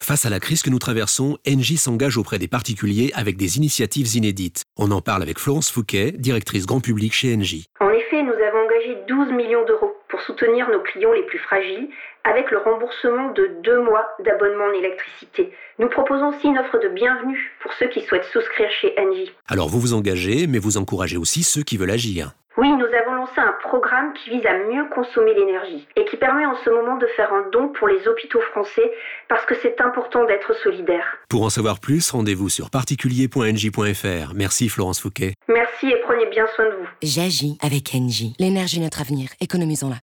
Face à la crise que nous traversons, Engie s'engage auprès des particuliers avec des initiatives inédites. On en parle avec Florence Fouquet, directrice grand public chez Engie. En effet, nous avons engagé 12 millions d'euros pour soutenir nos clients les plus fragiles avec le remboursement de 2 mois d'abonnement en électricité. Nous proposons aussi une offre de bienvenue pour ceux qui souhaitent souscrire chez Engie. Alors vous vous engagez, mais vous encouragez aussi ceux qui veulent agir. Oui, nous avons lancé un programme qui vise à mieux consommer l'énergie et qui permet en ce moment de faire un don pour les hôpitaux français parce que c'est important d'être solidaire. Pour en savoir plus, rendez-vous sur particulier.engie.fr. Merci Florence Fouquet. Merci et prenez bien soin de vous. J'agis avec Engie. L'énergie est notre avenir, économisons-la.